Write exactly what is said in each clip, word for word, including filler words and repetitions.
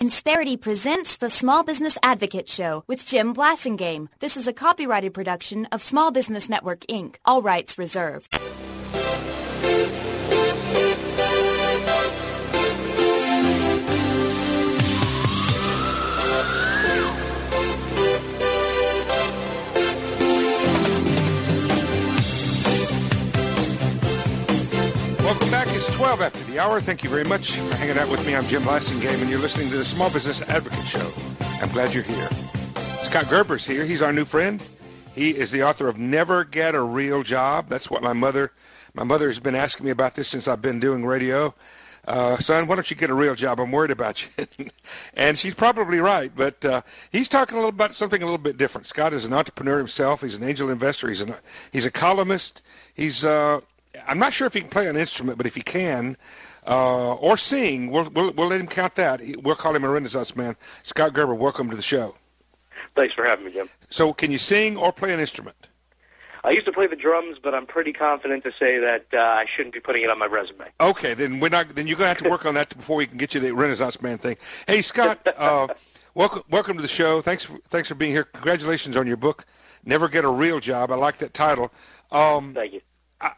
Insperity presents the Small Business Advocate Show with Jim Blasingame. This is a copyrighted production of Small Business Network, Incorporated. All rights reserved. Welcome back. It's twelve after the hour. Thank you very much for hanging out with me. I'm Jim Blasingame, and you're listening to the Small Business Advocate Show. I'm glad you're here. Scott Gerber's here. He's our new friend. He is the author of Never Get a Real Job. That's what my mother, my mother has been asking me about this since I've been doing radio. Uh, son, why don't you get a real job? I'm worried about you. And she's probably right, but uh, he's talking a little about something a little bit different. Scott is an entrepreneur himself. He's an angel investor. He's an, he's a columnist. He's uh, I'm not sure if he can play an instrument, but if he can, uh, or sing, we'll, we'll we'll let him count that. We'll call him a Renaissance man. Scott Gerber, welcome to the show. Thanks for having me, Jim. So can you sing or play an instrument? I used to play the drums, but I'm pretty confident to say that uh, I shouldn't be putting it on my resume. Okay, then we're not. Then you're gonna have to work on that before we can get you the Renaissance man thing. Hey, Scott, uh, welcome welcome to the show. Thanks for, thanks for being here. Congratulations on your book, Never Get a Real Job. I like that title. Um, Thank you.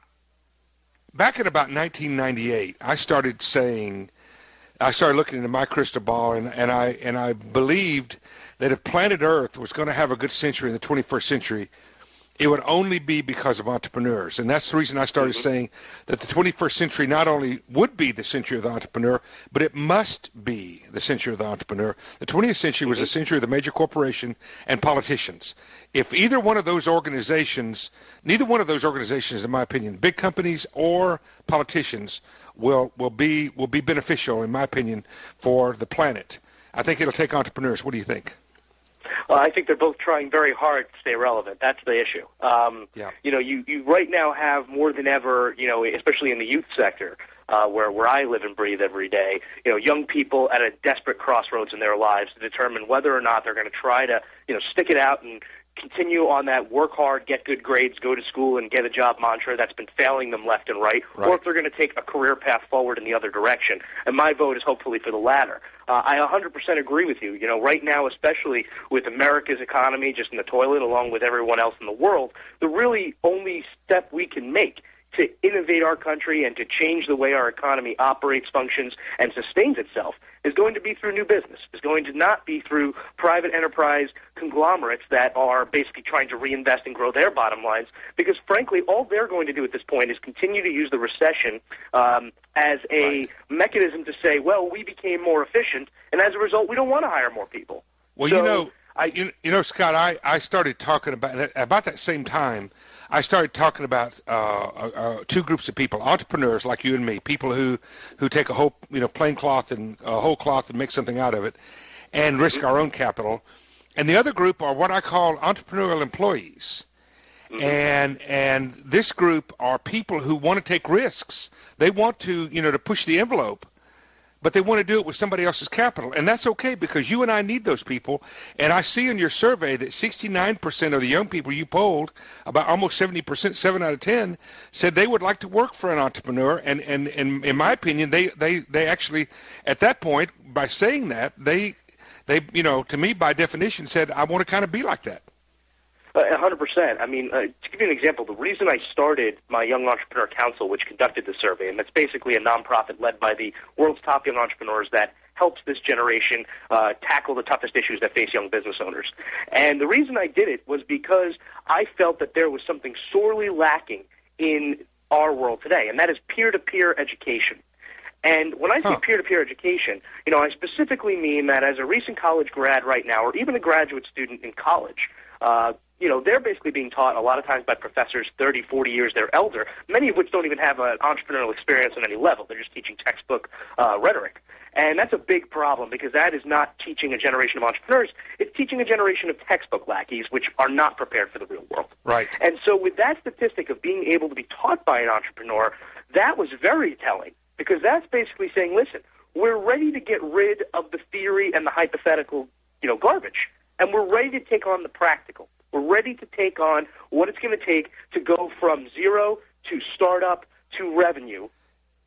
Back in about nineteen ninety-eight, I started saying, I started looking into my crystal ball, and, and I and I believed that if planet Earth was going to have a good century in the twenty-first century, it would only be because of entrepreneurs. And that's the reason I started mm-hmm. saying that the twenty-first century not only would be the century of the entrepreneur, but it must be the century of the entrepreneur. The twentieth century mm-hmm. was the century of the major corporation and politicians. If either one of those organizations, neither one of those organizations, in my opinion, big companies or politicians, will will be will be beneficial, in my opinion, for the planet, I think it'll take entrepreneurs. What do you think? Well, I think they're both trying very hard to stay relevant. That's the issue. Um, yeah. You know, you, you right now have more than ever, you know, especially in the youth sector, uh, where, where I live and breathe every day, you know, young people at a desperate crossroads in their lives to determine whether or not they're going to try to, you know, stick it out and continue on that work hard, get good grades, go to school, and get a job mantra that's been failing them left and right, right. or if they're going to take a career path forward in the other direction. And my vote is hopefully for the latter. Uh, I one hundred percent agree with you. You know, right now, especially with America's economy just in the toilet along with everyone else in the world, the really only step we can make to innovate our country and to change the way our economy operates, functions, and sustains itself is going to be through new business. Is going to not be through private enterprise conglomerates that are basically trying to reinvest and grow their bottom lines, because, frankly, all they're going to do at this point is continue to use the recession um, as a right. mechanism to say, well, we became more efficient, and as a result, we don't want to hire more people. Well, so, you know, I, you, you know, Scott, I, I started talking about that about that same time. I started talking about uh, uh, two groups of people: entrepreneurs like you and me, people who, who take a whole, you know, plain cloth and a whole cloth and make something out of it, and risk our own capital. And the other group are what I call entrepreneurial employees. Mm-hmm. And and this group are people who want to take risks. They want to, you know, to push the envelope, but they want to do it with somebody else's capital. And that's okay, because you and I need those people. And I see in your survey that sixty-nine percent of the young people you polled, about almost seventy percent, seven out of ten, said they would like to work for an entrepreneur. And, and, and in my opinion, they, they, they actually, at that point, by saying that, they, they, you know, to me, by definition, said, I want to kind of be like that. A hundred percent. I mean, uh, to give you an example, the reason I started my Young Entrepreneur Council, which conducted the survey, and that's basically a nonprofit led by the world's top young entrepreneurs that helps this generation uh, tackle the toughest issues that face young business owners. And the reason I did it was because I felt that there was something sorely lacking in our world today, and that is peer-to-peer education. And when I say huh. peer-to-peer education, you know, I specifically mean that as a recent college grad right now, or even a graduate student in college, uh, you know, they're basically being taught a lot of times by professors thirty, forty years their elder, many of which don't even have an entrepreneurial experience on any level. They're just teaching textbook uh, rhetoric. And that's a big problem, because that is not teaching a generation of entrepreneurs. It's teaching a generation of textbook lackeys, which are not prepared for the real world. Right. And so with that statistic of being able to be taught by an entrepreneur, that was very telling, because that's basically saying, listen, we're ready to get rid of the theory and the hypothetical, you know, garbage, and we're ready to take on the practical. We're ready to take on what it's going to take to go from zero to startup to revenue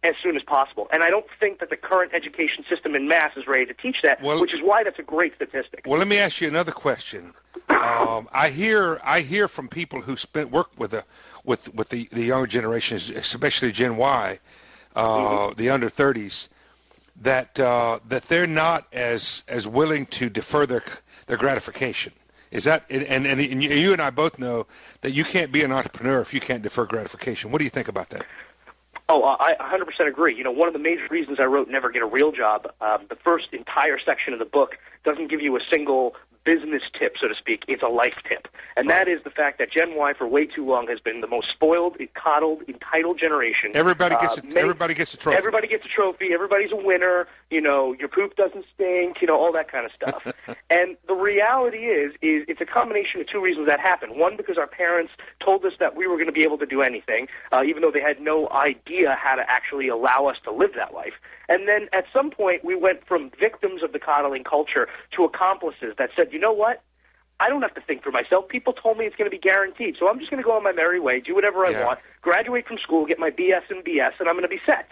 as soon as possible. And I don't think that the current education system in mass is ready to teach that, well, which is why that's a great statistic. Well, let me ask you another question. Um, I hear I hear from people who spent work with the with with the, the younger generations, especially Gen Y, uh, mm-hmm. the under thirties, that uh, that they're not as as willing to defer their their gratification. Is that and, and and you and I both know that you can't be an entrepreneur if you can't defer gratification. What do you think about that? Oh, I one hundred percent agree. You know, one of the major reasons I wrote Never Get a Real Job, um, the first entire section of the book doesn't give you a single business tip, so to speak. It's a life tip. And right. that is the fact that Gen Y for way too long has been the most spoiled, coddled, entitled generation. Everybody gets uh, a, many, everybody gets a trophy. Everybody gets a trophy. Everybody's a winner. You know, your poop doesn't stink, you know, all that kind of stuff. And the reality is, is it's a combination of two reasons that happened. One, because our parents told us that we were going to be able to do anything, uh, even though they had no idea how to actually allow us to live that life. And then at some point, we went from victims of the coddling culture to accomplices that said, you know what? I don't have to think for myself. People told me it's going to be guaranteed, so I'm just going to go on my merry way, do whatever I yeah. want, graduate from school, get my B S and B S, and I'm going to be set.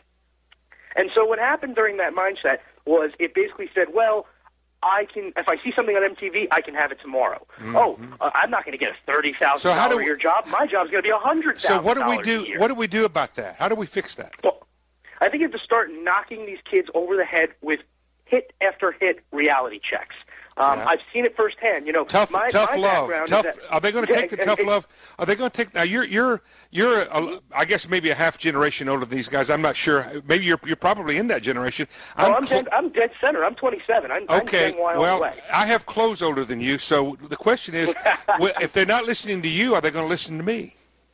And so what happened during that mindset was it basically said, well, I can, if I see something on M T V, I can have it tomorrow. Mm-hmm. Oh, uh, I'm not going to get a thirty thousand dollars so a year job. My job's going to be one hundred thousand dollars So what do we do? What do we do about that? How do we fix that? Well, I think you have to start knocking these kids over the head with hit after hit reality checks. Um, yeah. I've seen it firsthand. You know, tough, my, tough my love. background Tough, is that, are they going to take yeah, the tough and, love? Are they going to take? Now you're you're you're a, I guess maybe a half generation older than these guys. I'm not sure. Maybe you're you're probably in that generation. I'm, oh, I'm, cl- dead, I'm dead center. I'm twenty-seven. I'm, okay. I'm Gen Y all well, the way. I have clothes older than you. So the question is, if they're not listening to you, are they going to listen to me?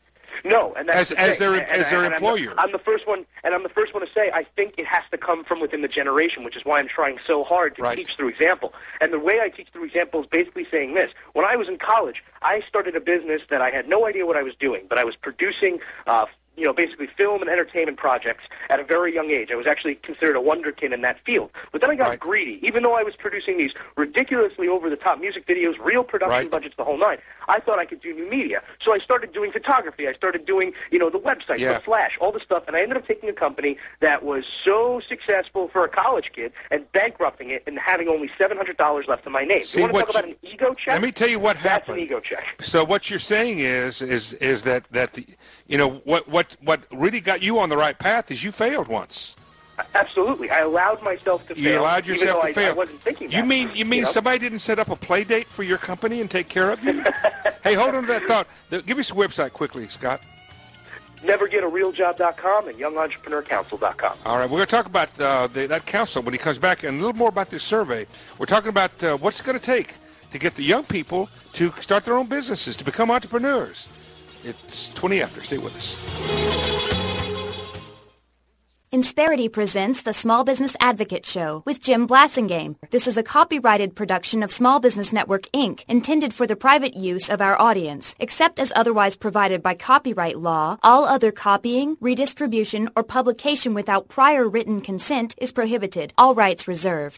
No, and that's as the as thing. their and, as their and employer. I'm the, I'm the first one, and I'm the first one to say I think it has to come from within the generation, which is why I'm trying so hard to right. teach through example. And the way I teach through example is basically saying this: when I was in college, I started a business that I had no idea what I was doing, but I was producing. Uh, you know, basically film and entertainment projects at a very young age. I was actually considered a wonderkin in that field. But then I got right. greedy. Even though I was producing these ridiculously over-the-top music videos, real production right. budgets, the whole nine, I thought I could do new media. So I started doing photography. I started doing, you know, the website, yeah. the Flash, all this stuff. And I ended up taking a company that was so successful for a college kid and bankrupting it and having only seven hundred dollars left in my name. See, you want to talk you, about an ego check? Let me tell you what That's happened. That's an ego check. So what you're saying is, is, is that, that the, you know, what, what, what really got you on the right path is you failed once. Absolutely. I allowed myself to fail. You allowed yourself to I, fail. I wasn't thinking that. You mean you mean you know? Somebody didn't set up a play date for your company and take care of you? Hey, hold on to that thought. The, give us a website quickly, Scott. never get a real job dot com and young entrepreneur council dot com. All right, we're going to talk about uh, the, that council when he comes back and a little more about this survey. We're talking about uh, what's it going to take to get the young people to start their own businesses, to become entrepreneurs. It's twenty after. Stay with us. Insperity presents the Small Business Advocate Show with Jim Blasingame. This is a copyrighted production of Small Business Network, Incorporated, intended for the private use of our audience. Except as otherwise provided by copyright law, all other copying, redistribution, or publication without prior written consent is prohibited. All rights reserved.